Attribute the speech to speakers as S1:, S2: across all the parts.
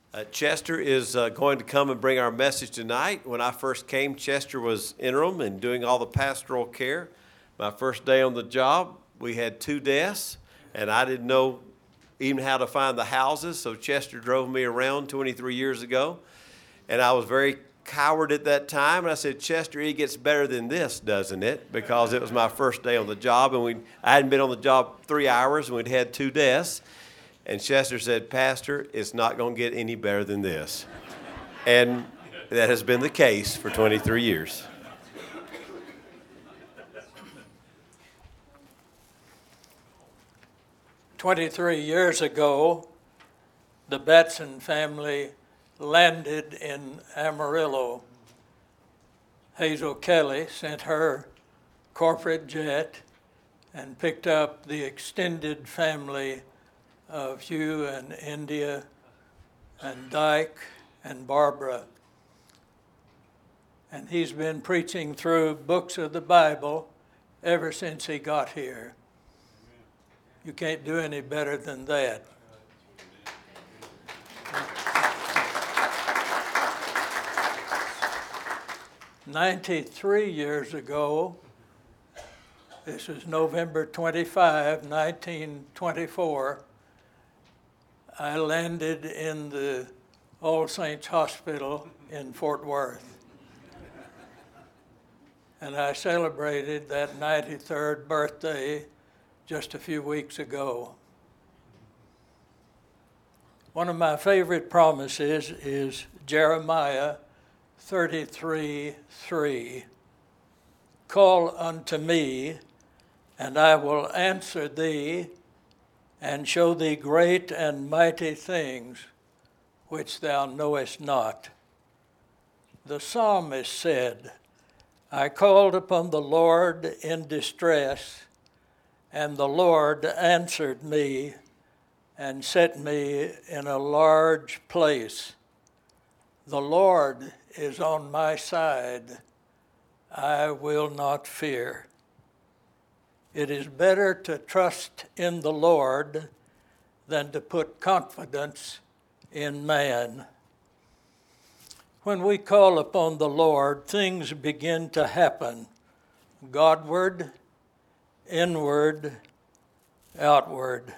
S1: Chester is going to come and bring our message tonight. When I first came, Chester was interim and doing all the pastoral care. My first day on the job, we had 2 deaths, and I didn't know even how to find the houses, so Chester drove me around 23 years ago, and I was very coward at that time, and I said, Chester, it gets better than this, doesn't it? Because it was my first day on the job, and I hadn't been on the job 3 hours, and we'd had 2 deaths. And Chester said, Pastor, it's not going to get any better than this. And that has been the case for 23 years.
S2: "23 years ago, the Batson family landed in Amarillo. Hazel Kelly sent her corporate jet and picked up the extended family of Hugh and India and Dyke and Barbara. And he's been preaching through books of the Bible ever since he got here. You can't do any better than that. "93 years ago, this is November 25, 1924, I landed in the All Saints Hospital in Fort Worth. And I celebrated that 93rd birthday just a few weeks ago. One of my favorite promises is Jeremiah 33:3. "Call unto me, and I will answer thee, and show thee great and mighty things which thou knowest not." The psalmist said, "I called upon the Lord in distress, and the Lord answered me and set me in a large place. The Lord is on my side. I will not fear." It is better to trust in the Lord than to put confidence in man. When we call upon the Lord, things begin to happen, Godward, inward, outward.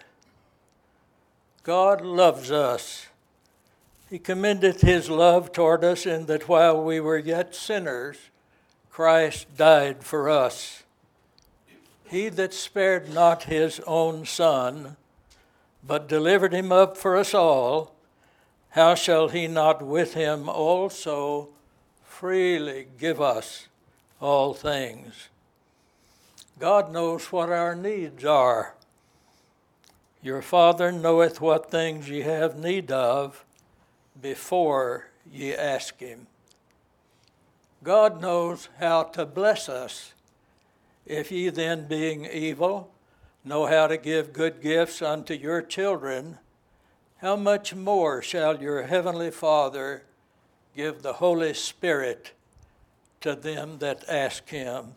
S2: God loves us. He commendeth his love toward us in that while we were yet sinners, Christ died for us. He that spared not his own Son, but delivered him up for us all, how shall he not with him also freely give us all things? God knows what our needs are. "Your Father knoweth what things ye have need of before ye ask him." God knows how to bless us. "If ye then, being evil, know how to give good gifts unto your children, how much more shall your heavenly Father give the Holy Spirit to them that ask him?"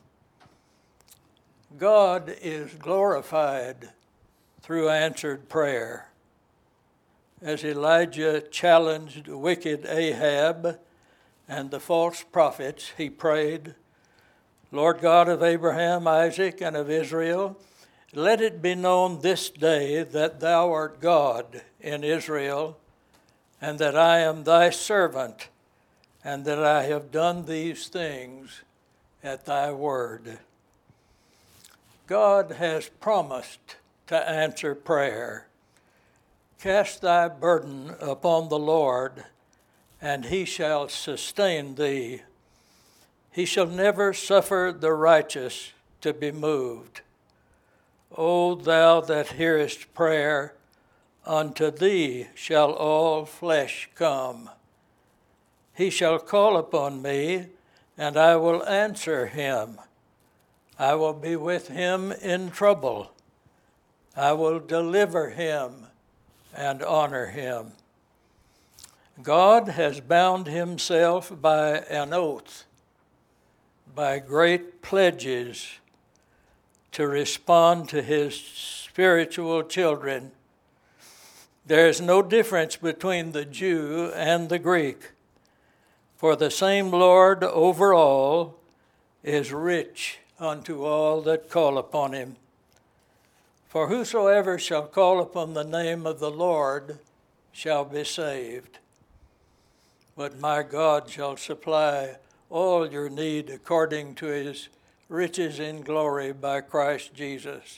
S2: God is glorified through answered prayer. As Elijah challenged wicked Ahab and the false prophets, he prayed, "Lord God of Abraham, Isaac, and of Israel, let it be known this day that thou art God in Israel, and that I am thy servant, and that I have done these things at thy word." God has promised to answer prayer. "Cast thy burden upon the Lord, and he shall sustain thee. He shall never suffer the righteous to be moved. O thou that hearest prayer, unto thee shall all flesh come. He shall call upon me, and I will answer him. I will be with him in trouble. I will deliver him and honor him." God has bound himself by an oath, by great pledges, to respond to his spiritual children There is no difference between the Jew and the Greek, for the same Lord over all is rich unto all that call upon him. For whosoever shall call upon the name of the Lord shall be saved. But my God shall supply all your need according to his riches in glory by Christ Jesus.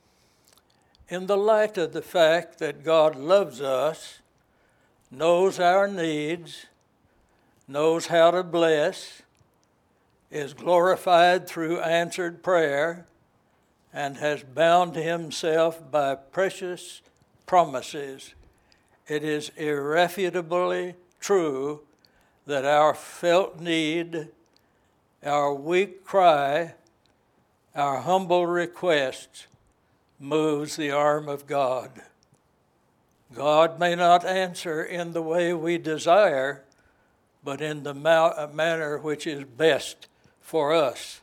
S2: In the light of the fact that God loves us, knows our needs, knows how to bless, is glorified through answered prayer, and has bound himself by precious promises, it is irrefutably true that our felt need, our weak cry, our humble requests moves the arm of God. God may not answer in the way we desire, but in the manner which is best for us.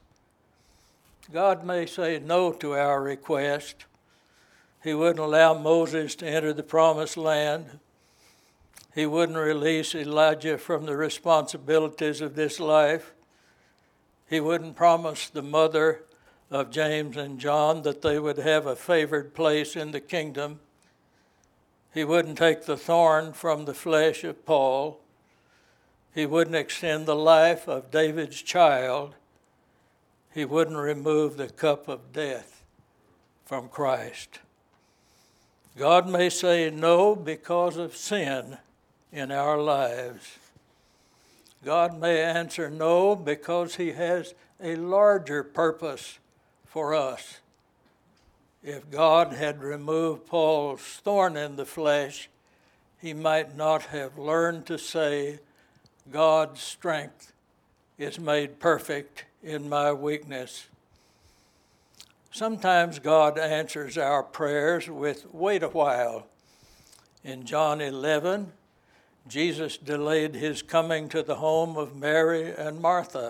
S2: God may say no to our request. He wouldn't allow Moses to enter the promised land. He wouldn't release Elijah from the responsibilities of this life. He wouldn't promise the mother of James and John that they would have a favored place in the kingdom. He wouldn't take the thorn from the flesh of Paul. He wouldn't extend the life of David's child. He wouldn't remove the cup of death from Christ. God may say no because of sin in our lives. God may answer no because he has a larger purpose for us. If God had removed Paul's thorn in the flesh, he might not have learned to say, God's strength is made perfect in my weakness. Sometimes God answers our prayers with wait a while. In John 11, Jesus delayed his coming to the home of Mary and Martha.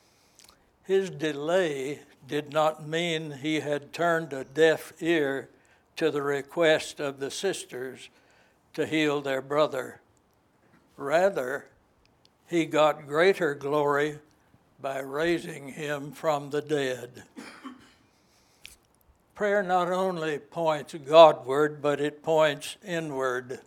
S2: His delay did not mean he had turned a deaf ear to the request of the sisters to heal their brother. Rather, he got greater glory by raising him from the dead. Prayer not only points Godward, but it points inward.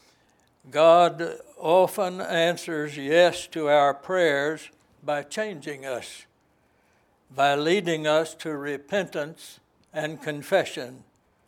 S2: God often answers yes to our prayers by changing us, by leading us to repentance and confession.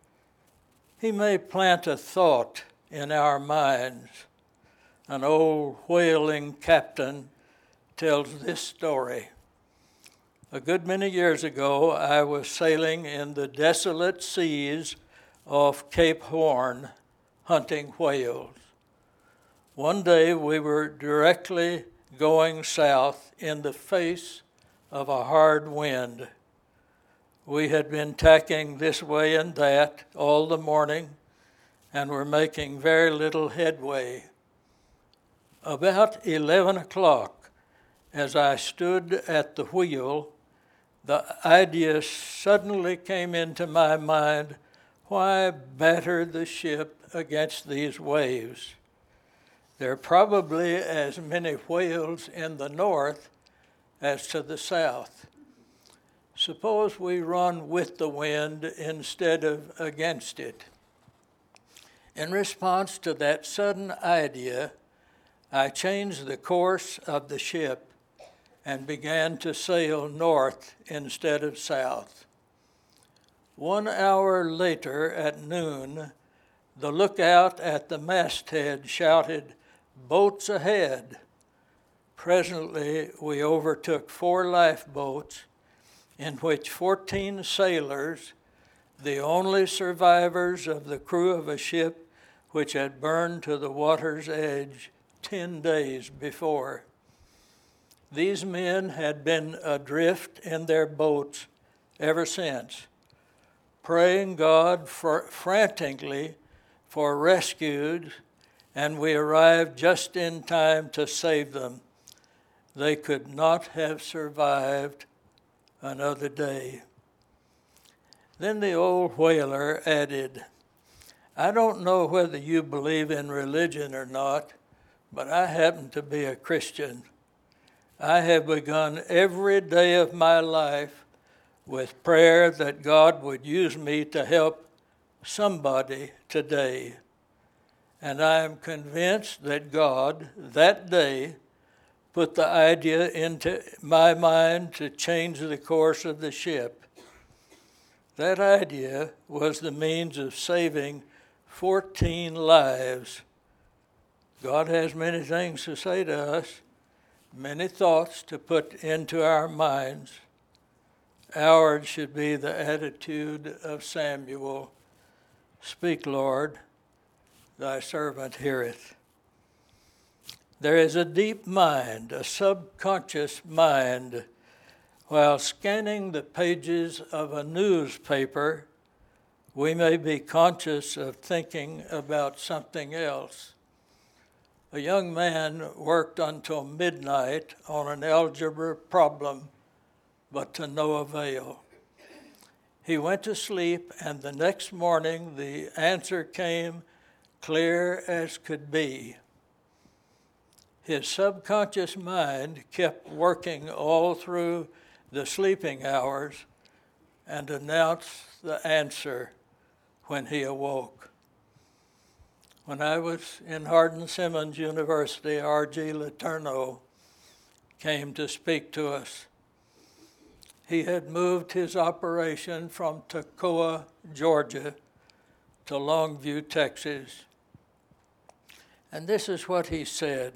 S2: He may plant a thought in our minds. An old whaling captain tells this story. A good many years ago, I was sailing in the desolate seas off Cape Horn, hunting whales. One day we were directly going south in the face of a hard wind. We had been tacking this way and that all the morning and were making very little headway. About 11 o'clock, as I stood at the wheel, the idea suddenly came into my mind, why batter the ship against these waves? There are probably as many whales in the north as to the south. Suppose we run with the wind instead of against it. In response to that sudden idea, I changed the course of the ship and began to sail north instead of south. 1 hour later at noon, the lookout at the masthead shouted, "Boats ahead." Presently, we overtook 4 lifeboats in which 14 sailors, the only survivors of the crew of a ship which had burned to the water's edge 10 days before. These men had been adrift in their boats ever since, praying God frantically for rescued, and we arrived just in time to save them. They could not have survived another day. Then the old whaler added, I don't know whether you believe in religion or not, but I happen to be a Christian. I have begun every day of my life with prayer that God would use me to help somebody today. And I am convinced that God, that day, put the idea into my mind to change the course of the ship. That idea was the means of saving 14 lives. God has many things to say to us, many thoughts to put into our minds. Ours should be the attitude of Samuel. Speak, Lord, thy servant heareth. There is a deep mind, a subconscious mind. While scanning the pages of a newspaper, we may be conscious of thinking about something else. A young man worked until midnight on an algebra problem, but to no avail. He went to sleep, and the next morning the answer came clear as could be. His subconscious mind kept working all through the sleeping hours and announced the answer when he awoke. When I was in Hardin-Simmons University, R.G. Letourneau came to speak to us. He had moved his operation from Toccoa, Georgia, to Longview, Texas. And this is what he said.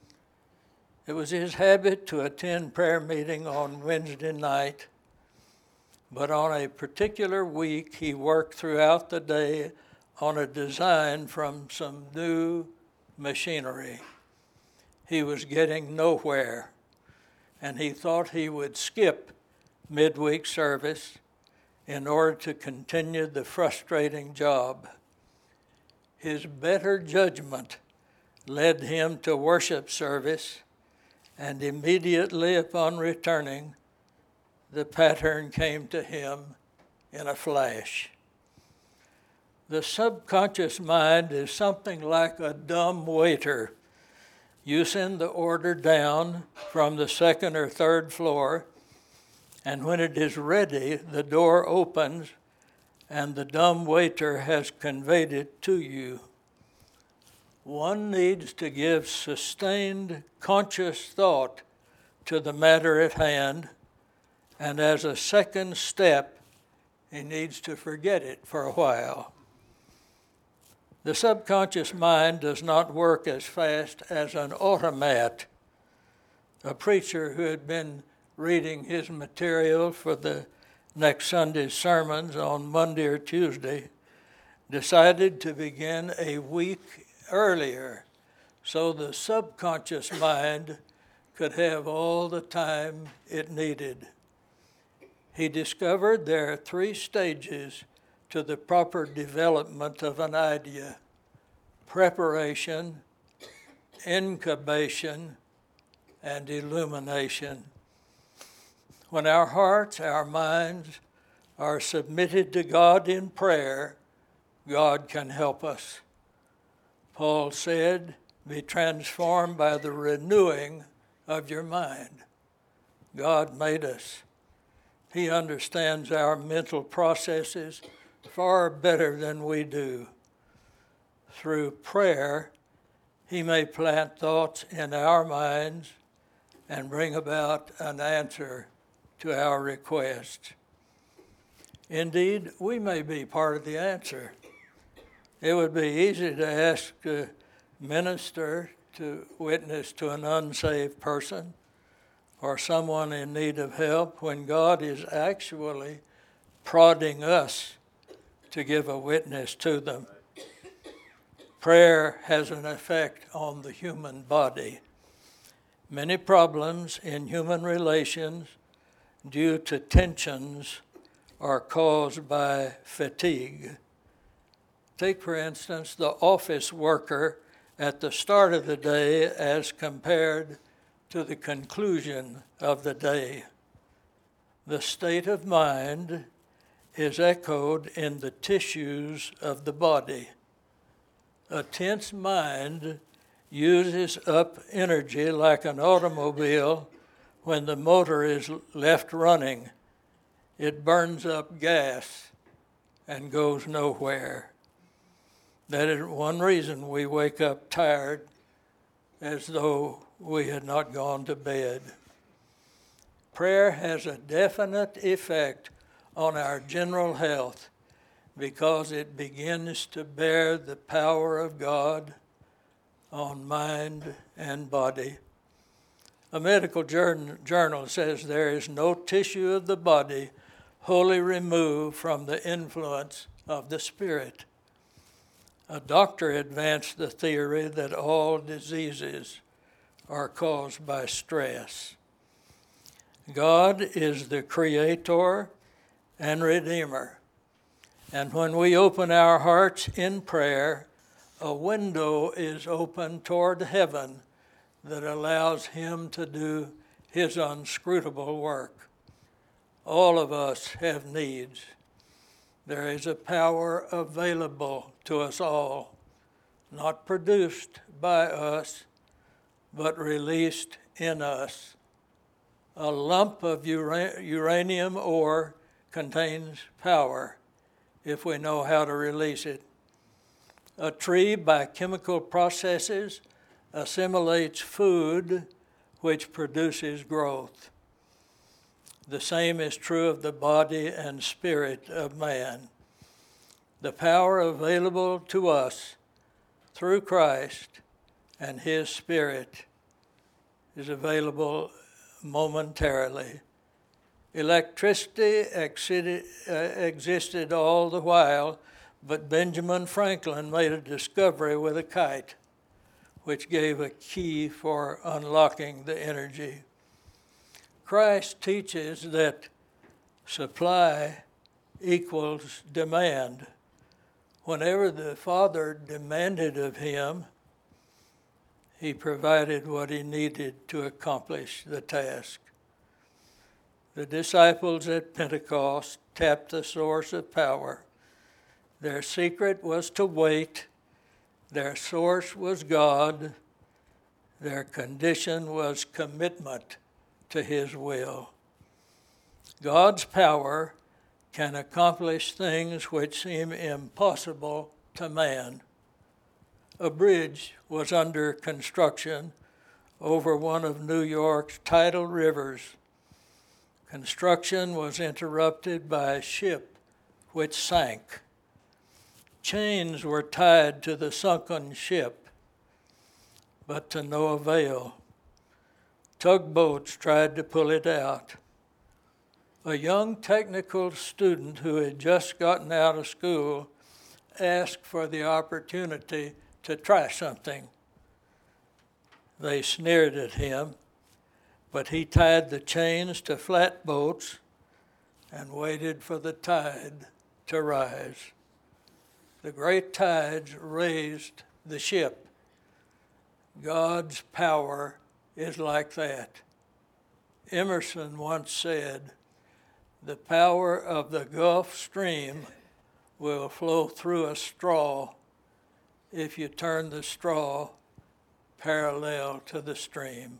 S2: It was his habit to attend prayer meeting on Wednesday night, but on a particular week he worked throughout the day on a design from some new machinery. He was getting nowhere, and he thought he would skip midweek service in order to continue the frustrating job. His better judgment led him to worship service, and immediately upon returning, the pattern came to him in a flash. The subconscious mind is something like a dumb waiter. You send the order down from the second or third floor, and when it is ready, the door opens, and the dumb waiter has conveyed it to you. One needs to give sustained, conscious thought to the matter at hand, and as a second step, he needs to forget it for a while. The subconscious mind does not work as fast as an automat. A preacher who had been reading his material for the next Sunday's sermons on Monday or Tuesday decided to begin a week earlier so the subconscious mind could have all the time it needed. He discovered there are 3 stages to the proper development of an idea: preparation, incubation, and illumination. When our hearts, our minds are submitted to God in prayer, God can help us. Paul said, "Be transformed by the renewing of your mind." God made us. He understands our mental processes far better than we do. Through prayer, he may plant thoughts in our minds and bring about an answer to our request. Indeed, we may be part of the answer. It would be easy to ask a minister to witness to an unsaved person or someone in need of help when God is actually prodding us to give a witness to them. Prayer has an effect on the human body. Many problems in human relations due to tensions are caused by fatigue. Take, for instance, the office worker at the start of the day as compared to the conclusion of the day. The state of mind is echoed in the tissues of the body. A tense mind uses up energy like an automobile when the motor is left running. It burns up gas and goes nowhere. That is one reason we wake up tired, as though we had not gone to bed. Prayer has a definite effect on our general health because it begins to bear the power of God on mind and body. A medical journal says there is no tissue of the body wholly removed from the influence of the Spirit. A doctor advanced the theory that all diseases are caused by stress. God is the creator and redeemer. And when we open our hearts in prayer, a window is open toward heaven that allows him to do his unscrutable work. All of us have needs. There is a power available to us all, not produced by us, but released in us. A lump of uranium ore contains power if we know how to release it. A tree, by chemical processes, assimilates food which produces growth. The same is true of the body and spirit of man. The power available to us through Christ and his Spirit is available momentarily. Electricity existed all the while, but Benjamin Franklin made a discovery with a kite, which gave a key for unlocking the energy. Christ teaches that supply equals demand. Whenever the Father demanded of him, he provided what he needed to accomplish the task. The disciples at Pentecost tapped the source of power. Their secret was to wait. Their source was God. Their condition was commitment to his will. God's power can accomplish things which seem impossible to man. A bridge was under construction over one of New York's tidal rivers. Construction was interrupted by a ship which sank. Chains were tied to the sunken ship, but to no avail. Tugboats tried to pull it out. A young technical student who had just gotten out of school asked for the opportunity to try something. They sneered at him, but he tied the chains to flatboats and waited for the tide to rise. The great tides raised the ship. God's power is like that. Emerson once said, "The power of the Gulf Stream will flow through a straw if you turn the straw parallel to the stream."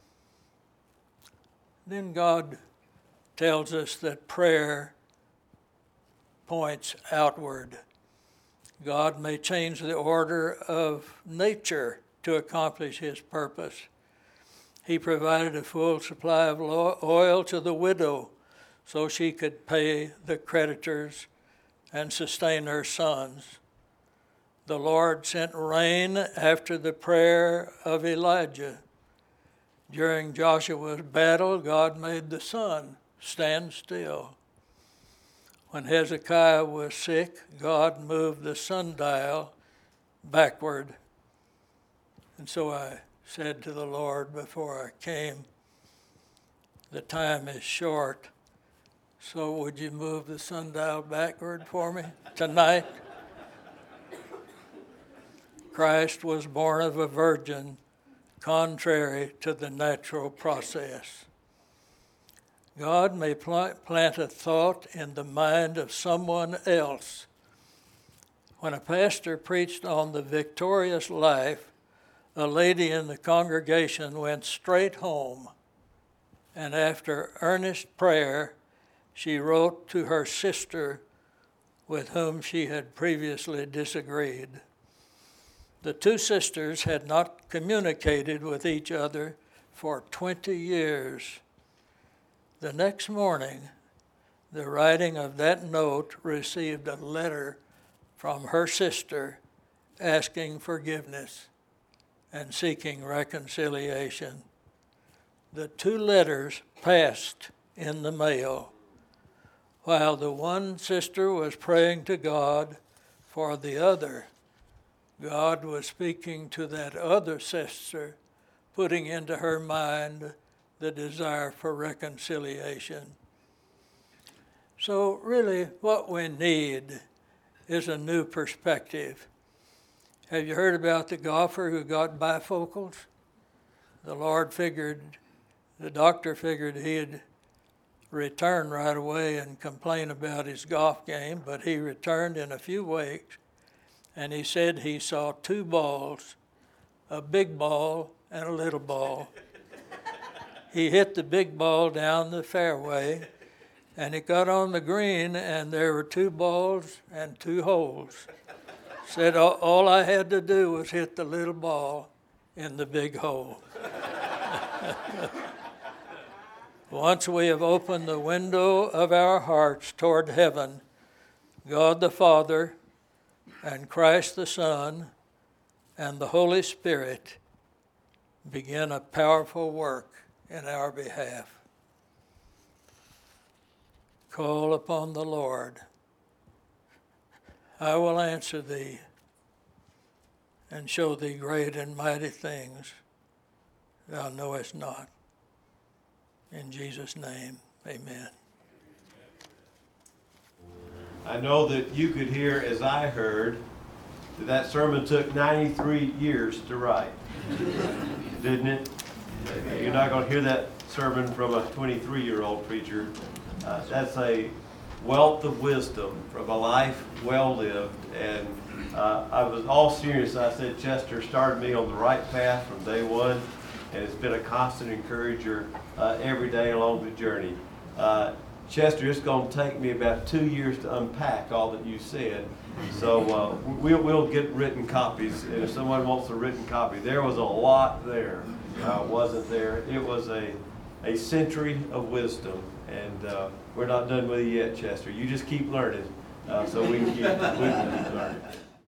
S2: Then God tells us that prayer points outward. God may change the order of nature to accomplish his purpose. He provided a full supply of oil to the widow so she could pay the creditors and sustain her sons. The Lord sent rain after the prayer of Elijah. During Joshua's battle, God made the sun stand still. When Hezekiah was sick, God moved the sundial backward. And so I said to the Lord before I came, the time is short, so would you move the sundial backward for me tonight? Christ was born of a virgin, contrary to the natural process. God may plant a thought in the mind of someone else When a pastor preached on the victorious life, a lady in the congregation went straight home, and after earnest prayer, she wrote to her sister with whom she had previously disagreed. The two sisters had not communicated with each other for 20 years. The next morning, the writing of that note received a letter from her sister asking forgiveness and seeking reconciliation. The two letters passed in the mail. While the one sister was praying to God for the other, God was speaking to that other sister, putting into her mind the desire for reconciliation. So really what we need is a new perspective. Have you heard about the golfer who got bifocals? The doctor figured he'd return right away and complain about his golf game, but he returned in a few weeks, and he said he saw two balls, a big ball and a little ball. He hit the big ball down the fairway, and it got on the green, and there were two balls and two holes. Said all I had to do was hit the little ball in the big hole. Once we have opened the window of our hearts toward heaven, God the Father and Christ the Son and the Holy Spirit begin a powerful work in our behalf. Call upon the Lord. I will answer thee and show thee great and mighty things thou knowest not. In Jesus' name, amen.
S1: I know that you could hear, as I heard, that sermon took 93 years to write, didn't it? You're not going to hear that sermon from a 23-year-old preacher. That's a wealth of wisdom from a life well lived. And I was all serious. I said Chester started me on the right path from day one, and it's been a constant encourager every day along the journey. Chester, it's going to take me about 2 years to unpack all that you said. So we'll get written copies, and if someone wants a written copy, there was a lot there. Wasn't there? It was a century of wisdom, and we're not done with it yet, Chester. You just keep learning, so we can keep learning.